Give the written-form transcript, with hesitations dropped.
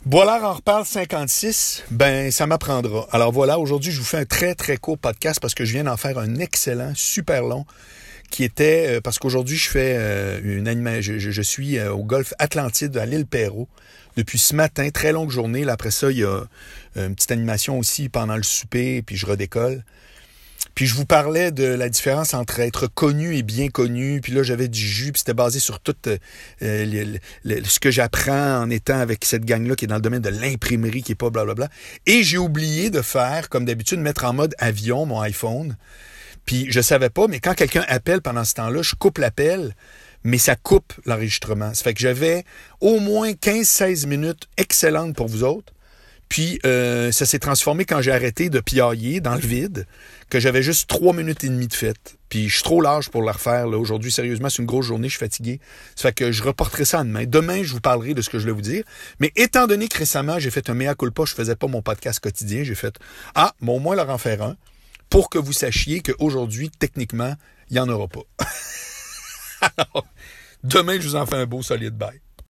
Boilard en reparle 56, ben ça m'apprendra. Alors voilà, aujourd'hui je vous fais un très très court podcast parce que je viens d'en faire un excellent, super long, qui était, parce qu'aujourd'hui je fais je suis au golfe Atlantide à l'île Perrot depuis ce matin, très longue journée. Là, après ça, il y a une petite animation aussi pendant le souper, puis je redécolle. Puis je vous parlais de la différence entre être connu et bien connu. Puis là, j'avais du jus, puis c'était basé sur tout ce que j'apprends en étant avec cette gang-là qui est dans le domaine de l'imprimerie, qui est pas blablabla. Et j'ai oublié de faire, comme d'habitude, mettre en mode avion mon iPhone. Puis je savais pas, mais quand quelqu'un appelle pendant ce temps-là, je coupe l'appel, mais ça coupe l'enregistrement. Ça fait que j'avais au moins 15-16 minutes excellentes pour vous autres. Puis ça s'est transformé quand j'ai arrêté de piailler dans le vide, que j'avais juste 3 minutes et demie de fête. Puis je suis trop large pour la refaire. Là. Aujourd'hui, sérieusement, c'est une grosse journée, je suis fatigué. Ça fait que je reporterai ça à demain. Demain, je vous parlerai de ce que je voulais vous dire. Mais étant donné que récemment, j'ai fait un mea culpa, je faisais pas mon podcast quotidien, j'ai fait « Ah, bon, au moins leur en faire un », pour que vous sachiez qu'aujourd'hui, techniquement, il n'y en aura pas. Alors, demain, je vous en fais un beau solide bye.